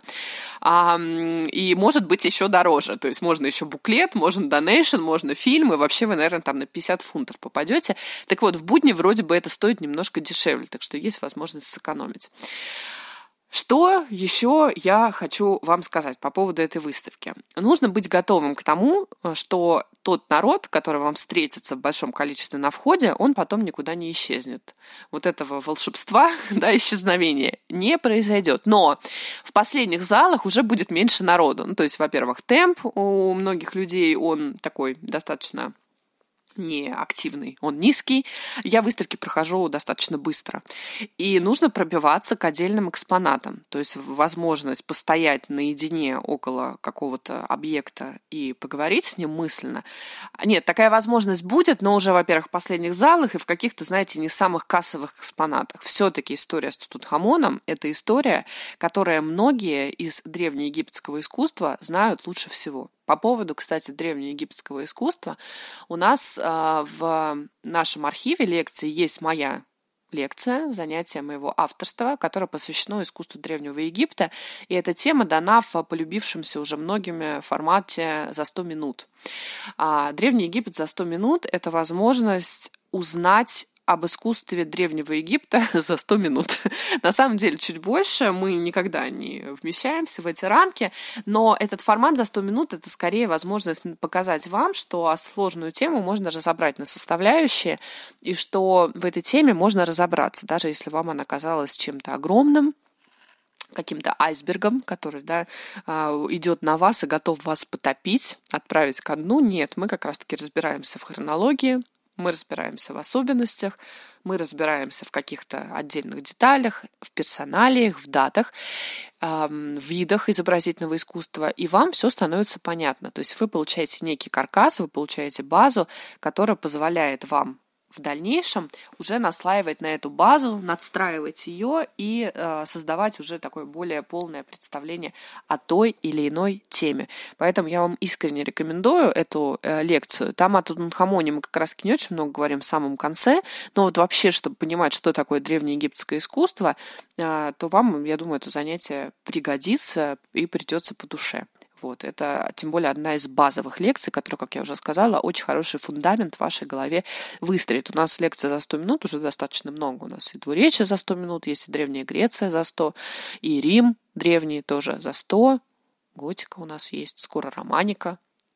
И может быть еще дороже. То есть можно еще буклет, можно донейшн, можно фильм, и вообще вы, наверное, там на 50 фунтов попадете. Так вот, в будни вроде бы это стоит немножко дешевле, так что есть возможность сэкономить. Что еще я хочу вам сказать по поводу этой выставки? Нужно быть готовым к тому, что тот народ, который вам встретится в большом количестве на входе, он потом никуда не исчезнет. Вот этого волшебства, да, исчезновения не произойдет. Но в последних залах уже будет меньше народу. То есть, во-первых, темп у многих людей, он такой достаточно не активный, он низкий. Я выставки прохожу достаточно быстро. И нужно пробиваться к отдельным экспонатам. То есть возможность постоять наедине около какого-то объекта и поговорить с ним мысленно. Нет, такая возможность будет, но уже, во-первых, в последних залах и в каких-то, знаете, не самых кассовых экспонатах. Все-таки история с Тутанхамоном – это история, которую многие из древнеегипетского искусства знают лучше всего. По поводу, кстати, древнеегипетского искусства, у нас в нашем архиве лекций есть моя лекция, занятие моего авторства, которое посвящено искусству Древнего Египта. И эта тема дана в полюбившемся уже многими формате за 100 минут. Древний Египет за 100 минут – это возможность узнать об искусстве Древнего Египта за 100 минут. На самом деле чуть больше, мы никогда не вмещаемся в эти рамки, но этот формат за 100 минут – это скорее возможность показать вам, что сложную тему можно разобрать на составляющие, и что в этой теме можно разобраться, даже если вам она казалась чем-то огромным, каким-то айсбергом, который идет на вас и готов вас потопить, отправить ко дну. Нет, мы как раз-таки разбираемся в хронологии, мы разбираемся в особенностях, мы разбираемся в каких-то отдельных деталях, в персоналиях, в датах, в видах изобразительного искусства, и вам все становится понятно. То есть вы получаете некий каркас, вы получаете базу, которая позволяет вам в дальнейшем уже наслаивать на эту базу, надстраивать ее и создавать уже такое более полное представление о той или иной теме. Поэтому я вам искренне рекомендую эту лекцию. Там о Тутанхамоне мы как раз не очень много говорим в самом конце, но вот вообще, чтобы понимать, что такое древнеегипетское искусство, то вам, я думаю, это занятие пригодится и придется по душе. Вот. Это, тем более, одна из базовых лекций, которая, как я уже сказала, очень хороший фундамент в вашей голове выстроит. У нас лекция за 100 минут уже достаточно много. У нас и двуречие за 100 минут, есть и Древняя Греция за 100, и Рим древний тоже за 100, готика у нас есть, скоро романика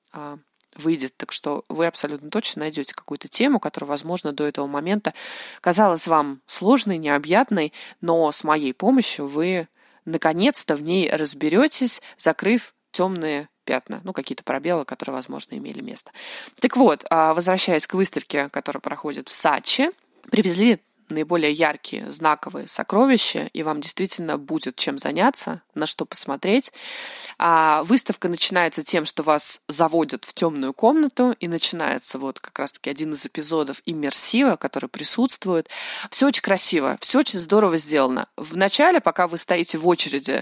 выйдет. Так что вы абсолютно точно найдете какую-то тему, которая, возможно, до этого момента казалась вам сложной, необъятной, но с моей помощью вы наконец-то в ней разберетесь, закрыв темные пятна, какие-то пробелы, которые, возможно, имели место. Так вот, возвращаясь к выставке, которая проходит в Сачи, привезли наиболее яркие, знаковые сокровища, и вам действительно будет чем заняться, на что посмотреть. Выставка начинается тем, что вас заводят в темную комнату, и начинается вот как раз-таки один из эпизодов иммерсива, который присутствует. Все очень красиво, все очень здорово сделано. Вначале, пока вы стоите в очереди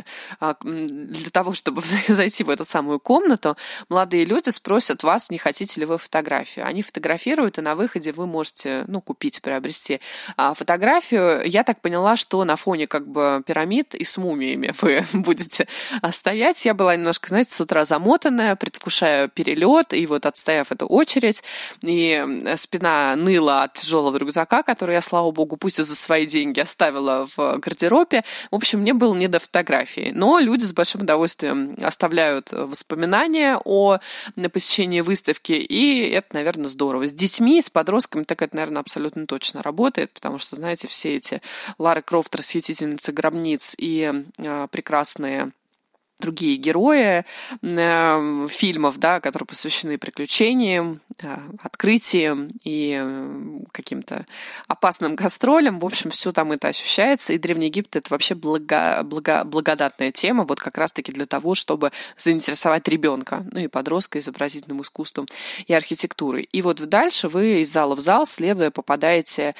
для того, чтобы зайти в эту самую комнату, молодые люди спросят вас, не хотите ли вы фотографию. Они фотографируют, и на выходе вы можете, купить, приобрести фотографию. Я так поняла, что на фоне пирамид и с мумиями вы будете стоять. Я была немножко, знаете, с утра замотанная, предвкушая перелет, и вот отстояв эту очередь, и спина ныла от тяжелого рюкзака, который я, слава богу, пусть и за свои деньги оставила в гардеробе. В общем, мне было не до фотографии. Но люди с большим удовольствием оставляют воспоминания о посещении выставки, и это, наверное, здорово. С детьми, с подростками так это, наверное, абсолютно точно работает, потому что, знаете, все эти Лара Крофт, расхитительницы гробниц и прекрасные другие герои фильмов, которые посвящены приключениям, открытиям и каким-то опасным гастролям. В общем, все там это ощущается. И Древний Египет — это вообще благодатная тема, вот как раз-таки для того, чтобы заинтересовать ребенка, и подростка изобразительным искусством и архитектурой. И вот дальше вы из зала в зал, следуя, попадаете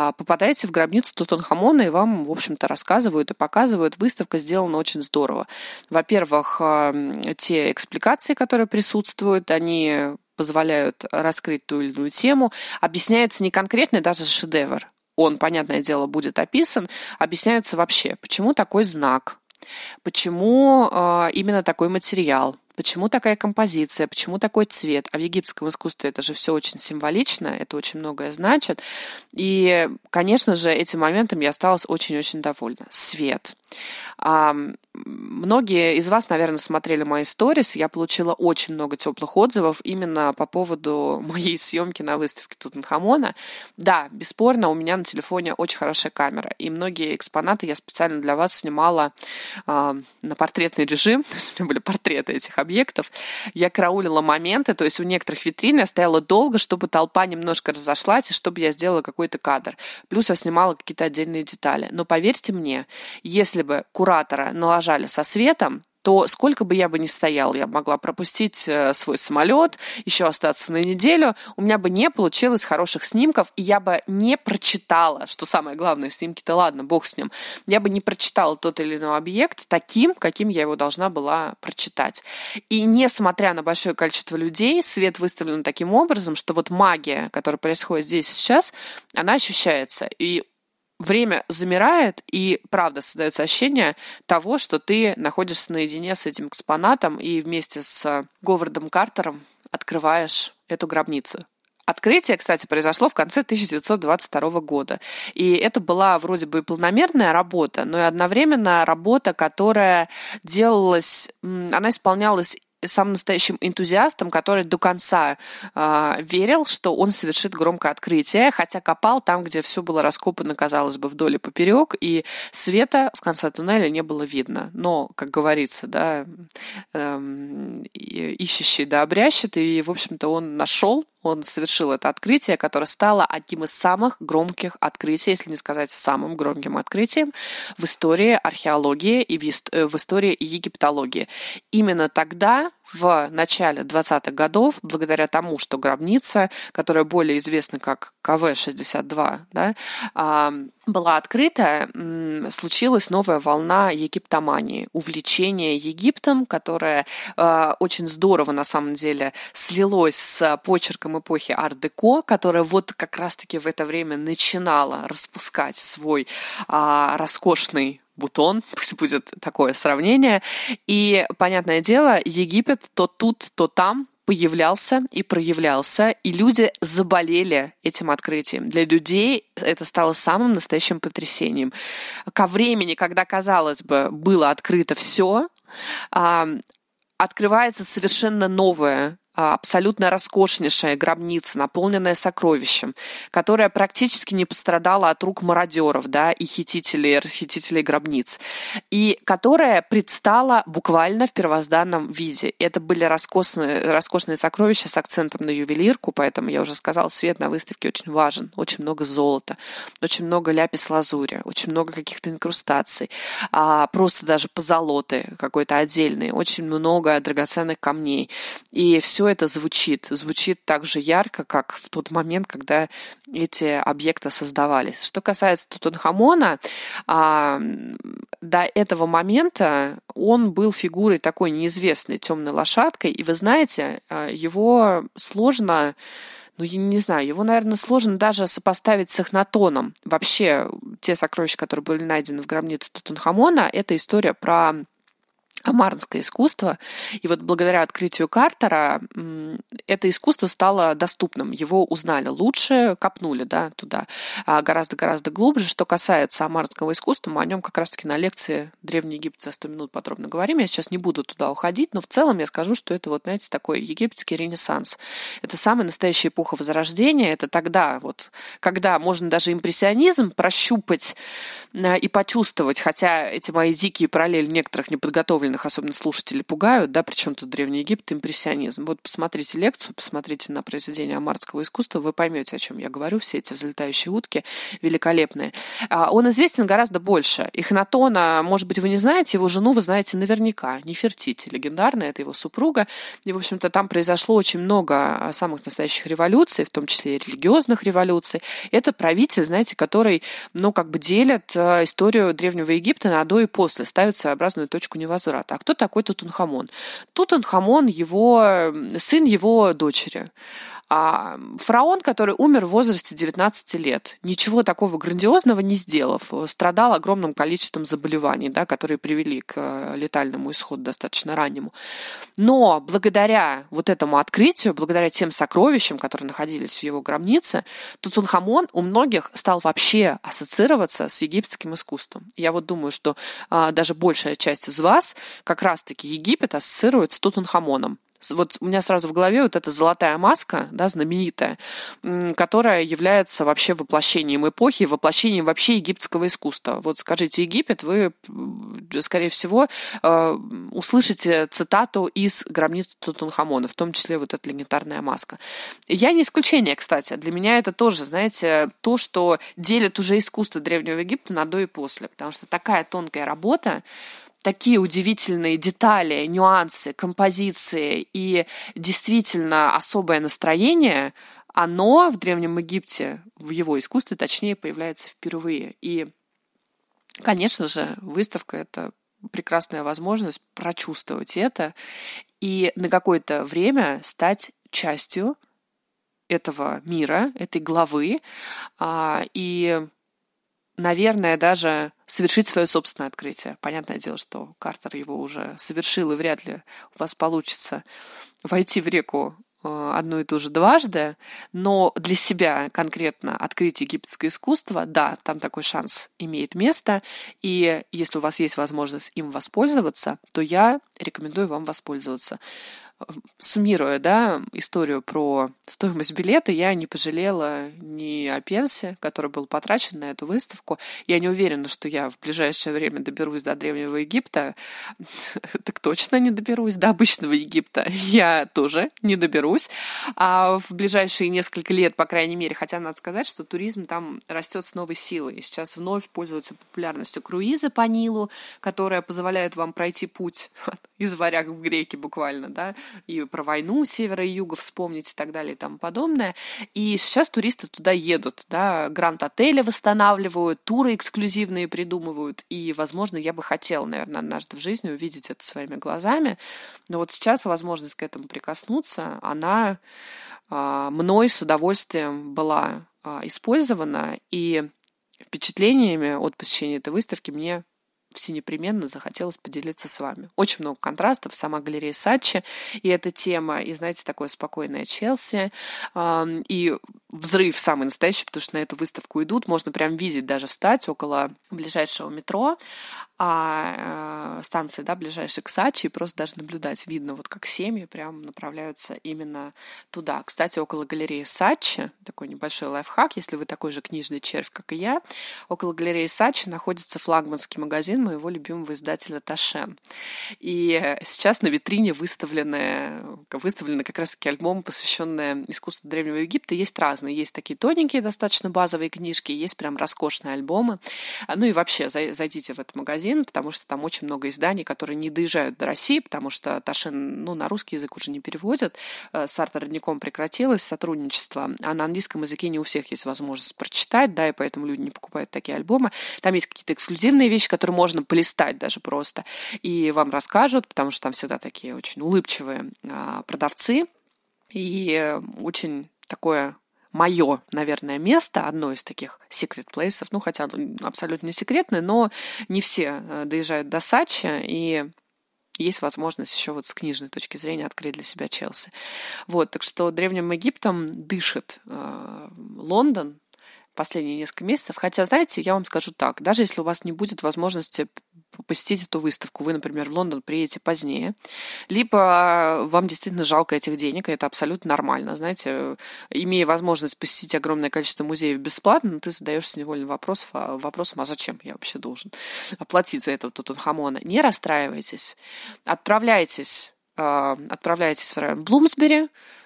в гробницу Тутанхамона, и вам, в общем-то, рассказывают и показывают. Выставка сделана очень здорово. Во-первых, те экспликации, которые присутствуют, они позволяют раскрыть ту или иную тему. Объясняется не конкретный даже шедевр. Он, понятное дело, будет описан. Объясняется вообще, почему такой знак, почему именно такой материал, почему такая композиция, почему такой цвет. А в египетском искусстве это же все очень символично, это очень многое значит. И, конечно же, этим моментом я осталась очень-очень довольна. Свет. Многие из вас, наверное, смотрели мои сторис. Я получила очень много теплых отзывов именно по поводу моей съемки на выставке Тутанхамона. Да, бесспорно, у меня на телефоне очень хорошая камера, и многие экспонаты я специально для вас снимала на портретный режим, то есть у меня были портреты этих объектов. Я караулила моменты, то есть у некоторых витрин я стояла долго, чтобы толпа немножко разошлась, и чтобы я сделала какой-то кадр. Плюс я снимала какие-то отдельные детали. Но поверьте мне, если бы куратора налажали со светом, то сколько бы я бы ни стояла, я могла пропустить свой самолет, еще остаться на неделю, у меня бы не получилось хороших снимков, и я бы не прочитала, что самое главное, снимки-то ладно, бог с ним, я бы не прочитала тот или иной объект таким, каким я его должна была прочитать. И несмотря на большое количество людей, свет выставлен таким образом, что вот магия, которая происходит здесь и сейчас, она ощущается. И время замирает, и правда создается ощущение того, что ты находишься наедине с этим экспонатом и вместе с Говардом Картером открываешь эту гробницу. Открытие, кстати, произошло в конце 1922 года. И это была вроде бы планомерная работа, но и одновременно работа, которая делалась, она исполнялась самым настоящим энтузиастом, который до конца верил, что он совершит громкое открытие, хотя копал там, где все было раскопано, казалось бы, вдоль и поперек, и света в конце туннеля не было видно. Но, как говорится, да, ищущий да обрящет, и, в общем-то, он совершил это открытие, которое стало одним из самых громких открытий, если не сказать самым громким открытием в истории археологии и в истории египтологии. Именно тогда, в начале 20-х годов, благодаря тому, что гробница, которая более известна как КВ-62, да, была открыта, случилась новая волна египтомании, увлечение Египтом, которое очень здорово, на самом деле, слилось с почерком эпохи ар-деко, которая вот как раз-таки в это время начинала распускать свой роскошный бутон, пусть будет такое сравнение. И, понятное дело, Египет то тут, то там появлялся и проявлялся, и люди заболели этим открытием. Для людей это стало самым настоящим потрясением. Ко времени, когда, казалось бы, было открыто все, открывается совершенно новое, абсолютно роскошнейшая гробница, наполненная сокровищем, которая практически не пострадала от рук мародеров, да, и расхитителей гробниц, и которая предстала буквально в первозданном виде. Это были роскошные сокровища с акцентом на ювелирку, поэтому я уже сказала, свет на выставке очень важен. Очень много золота, очень много ляпис-лазури, очень много каких-то инкрустаций, просто даже позолоты какой-то отдельной, очень много драгоценных камней. И все это звучит так же ярко, как в тот момент, когда эти объекты создавались. Что касается Тутанхамона, до этого момента он был фигурой такой неизвестной темной лошадкой, и вы знаете, его сложно... я не знаю, его, наверное, сложно даже сопоставить с Эхнатоном. Вообще, те сокровища, которые были найдены в гробнице Тутанхамона, это история про амарнское искусство. И вот благодаря открытию Картера это искусство стало доступным. Его узнали лучше, копнули туда гораздо-гораздо глубже. Что касается амарнского искусства, мы о нем как раз-таки на лекции «Древний Египет за 100 минут» подробно говорим. Я сейчас не буду туда уходить, но в целом я скажу, что это вот, знаете, такой египетский ренессанс. Это самая настоящая эпоха Возрождения. Это тогда, вот, когда можно даже импрессионизм прощупать и почувствовать, хотя эти мои дикие параллели некоторых неподготовленных, особенно слушателей, пугают, да, причем тут Древний Египет, импрессионизм. Вот посмотрите лекцию, посмотрите на произведение амарнского искусства, вы поймете, о чем я говорю, все эти взлетающие утки великолепные. Он известен гораздо больше. Эхнатона, может быть, вы не знаете, его жену вы знаете наверняка, Нефертити, легендарная, это его супруга, и, в общем-то, там произошло очень много самых настоящих революций, в том числе и религиозных революций. Это правитель, знаете, который, делит историю Древнего Египта на до и после, ставит своеобразную точку невозврата. ребята, а кто такой Тутанхамон? Тутанхамон сын его дочери. Фараон, который умер в возрасте 19 лет, ничего такого грандиозного не сделав, страдал огромным количеством заболеваний, да, которые привели к летальному исходу достаточно раннему. Но благодаря вот этому открытию, благодаря тем сокровищам, которые находились в его гробнице, Тутанхамон у многих стал вообще ассоциироваться с египетским искусством. Я вот думаю, что даже большая часть из вас как раз-таки Египет ассоциирует с Тутанхамоном. Вот у меня сразу в голове вот эта золотая маска, да, знаменитая, которая является вообще воплощением эпохи, воплощением вообще египетского искусства. Вот скажите Египет, вы, скорее всего, услышите цитату из гробницы Тутанхамона, в том числе вот эта легендарная маска. Я не исключение, кстати. Для меня это тоже, знаете, то, что делит уже искусство Древнего Египта на до и после, потому что такая тонкая работа, такие удивительные детали, нюансы, композиции и действительно особое настроение, оно в Древнем Египте, в его искусстве, точнее, появляется впервые. И, конечно же, выставка — это прекрасная возможность прочувствовать это и на какое-то время стать частью этого мира, этой главы, и, наверное, даже совершить свое собственное открытие. Понятное дело, что Картер его уже совершил, и вряд ли у вас получится войти в реку одну и ту же дважды, но для себя конкретно открыть египетское искусство, да, там такой шанс имеет место, и если у вас есть возможность им воспользоваться, то я рекомендую вам воспользоваться. Суммируя, да, историю про стоимость билета, я не пожалела ни о пенсе, который был потрачен на эту выставку. Я не уверена, что я в ближайшее время доберусь до Древнего Египта. Так точно не доберусь. До обычного Египта я тоже не доберусь. А в ближайшие несколько лет, по крайней мере, хотя надо сказать, что туризм там растет с новой силой. И сейчас вновь пользуются популярностью круизы по Нилу, которые позволяют вам пройти путь из варяг в греки буквально, да, и про войну севера и юга вспомнить и так далее и тому подобное. И сейчас туристы туда едут, да, гранд-отели восстанавливают, туры эксклюзивные придумывают, и, возможно, я бы хотела, наверное, однажды в жизни увидеть это своими глазами, но вот сейчас возможность к этому прикоснуться, она мной с удовольствием была использована, и впечатлениями от посещения этой выставки мне все непременно захотелось поделиться с вами. Очень много контрастов, сама галерея Саччи, и эта тема, и, знаете, такое спокойное Челси, и взрыв самый настоящий, потому что на эту выставку идут, можно прям видеть, даже встать около ближайшего метро, станции, да, ближайшей к Сачи, и просто даже наблюдать. Видно, вот как семьи прям направляются именно туда. Кстати, около галереи Сачи, такой небольшой лайфхак, если вы такой же книжный червь, как и я, около галереи Сачи находится флагманский магазин моего любимого издателя Ташен. И сейчас на витрине выставлены как раз-таки альбомы, посвященные искусству Древнего Египта. Есть разные. Есть такие тоненькие, достаточно базовые книжки, есть прям роскошные альбомы. Ну и вообще, зайдите в этот магазин, потому что там очень много изданий, которые не доезжают до России, потому что Ташен, на русский язык уже не переводят. С арт-родником прекратилось сотрудничество, а на английском языке не у всех есть возможность прочитать, да, и поэтому люди не покупают такие альбомы. Там есть какие-то эксклюзивные вещи, которые можно полистать даже просто, и вам расскажут, потому что там всегда такие очень улыбчивые продавцы, и очень такое мое, наверное, место, одно из таких secret places, хотя абсолютно не секретное, но не все доезжают до Сачи, и есть возможность еще вот с книжной точки зрения открыть для себя Челси. Вот, так что Древним Египтом дышит Лондон последние несколько месяцев. Хотя, знаете, я вам скажу так, даже если у вас не будет возможности посетить эту выставку, вы, например, в Лондон приедете позднее, либо вам действительно жалко этих денег, и это абсолютно нормально. Знаете, имея возможность посетить огромное количество музеев бесплатно, ты задаешься невольным вопросом, а зачем я вообще должен оплатить за этого Тутанхамона? Не расстраивайтесь. Отправляйтесь в район Блумсбери,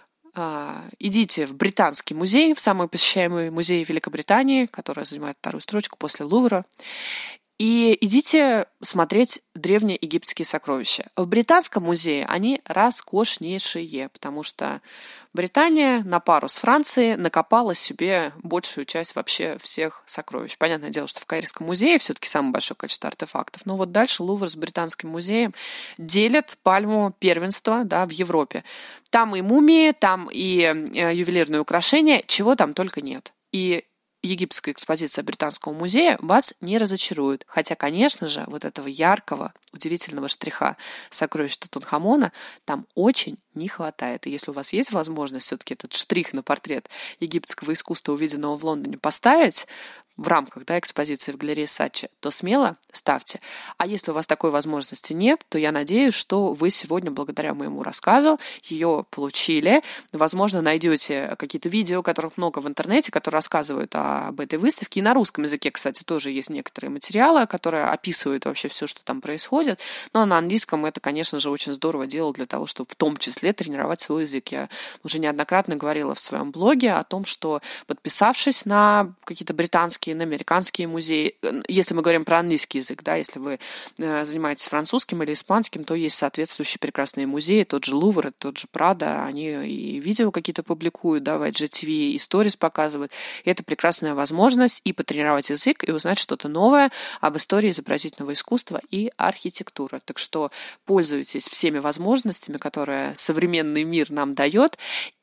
идите в Британский музей, в самый посещаемый музей Великобритании, который занимает вторую строчку после Лувра, И идите смотреть древнеегипетские сокровища. В Британском музее они роскошнейшие, потому что Британия на пару с Францией накопала себе большую часть вообще всех сокровищ. Понятное дело, что в Каирском музее все-таки самое большое количество артефактов. Но вот дальше Лувр с Британским музеем делят пальму первенства, да, в Европе. Там и мумии, там и ювелирные украшения, чего там только нет. И египетская экспозиция Британского музея вас не разочарует. Хотя, конечно же, вот этого яркого, удивительного штриха сокровищ Тутанхамона там очень не хватает. И если у вас есть возможность все-таки этот штрих на портрет египетского искусства, увиденного в Лондоне, поставить в рамках, да, экспозиции в галерее Сачи, то смело ставьте. А если у вас такой возможности нет, то я надеюсь, что вы сегодня, благодаря моему рассказу, ее получили. Возможно, найдете какие-то видео, которых много в интернете, которые рассказывают об этой выставке. И на русском языке, кстати, тоже есть некоторые материалы, которые описывают вообще все, что там происходит. Но на английском это, конечно же, очень здорово дело для того, чтобы в том числе тренировать свой язык. Я уже неоднократно говорила в своем блоге о том, что, подписавшись на какие-то британские, на американские музеи, если мы говорим про английский язык, да, если вы занимаетесь французским или испанским, то есть соответствующие прекрасные музеи, тот же Лувр, тот же Прадо, они и видео какие-то публикуют, да, в IGTV, и сторис показывают. И это прекрасная возможность и потренировать язык, и узнать что-то новое об истории изобразительного искусства и архитектуры. Так что пользуйтесь всеми возможностями, которые современный мир нам дает.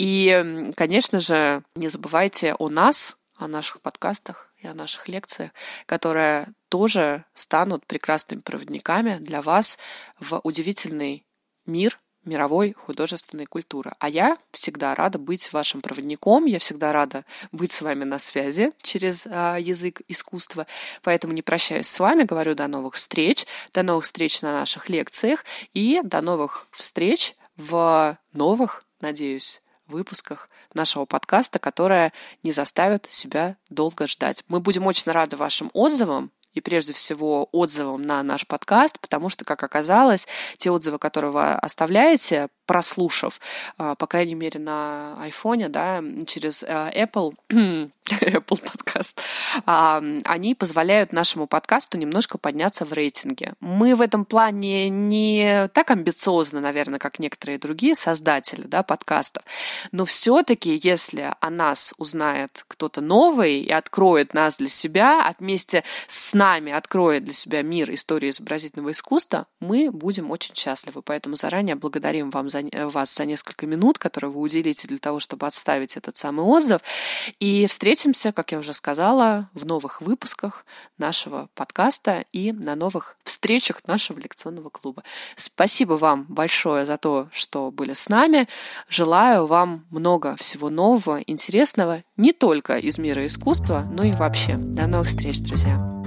И, конечно же, не забывайте о нас, о наших подкастах и о наших лекциях, которые тоже станут прекрасными проводниками для вас в удивительный мир мировой художественной культуры. А я всегда рада быть вашим проводником, я всегда рада быть с вами на связи через язык искусства, поэтому не прощаюсь с вами, говорю до новых встреч на наших лекциях и до новых встреч в новых, надеюсь, выпусках нашего подкаста, которые не заставят себя долго ждать. Мы будем очень рады вашим отзывам, и прежде всего отзывам на наш подкаст, потому что, как оказалось, те отзывы, которые вы оставляете, прослушав, по крайней мере, на айфоне, да, через Apple подкаст, они позволяют нашему подкасту немножко подняться в рейтинге. Мы в этом плане не так амбициозны, наверное, как некоторые другие создатели, да, подкастов, но все-таки, если о нас узнает кто-то новый и откроет нас для себя, а вместе с нами откроет для себя мир истории изобразительного искусства, мы будем очень счастливы. Поэтому заранее благодарим вас за несколько минут, которые вы уделите для того, чтобы отставить этот самый отзыв. И встретимся, как я уже сказала, в новых выпусках нашего подкаста и на новых встречах нашего лекционного клуба. Спасибо вам большое за то, что были с нами. Желаю вам много всего нового, интересного, не только из мира искусства, но и вообще. До новых встреч, друзья!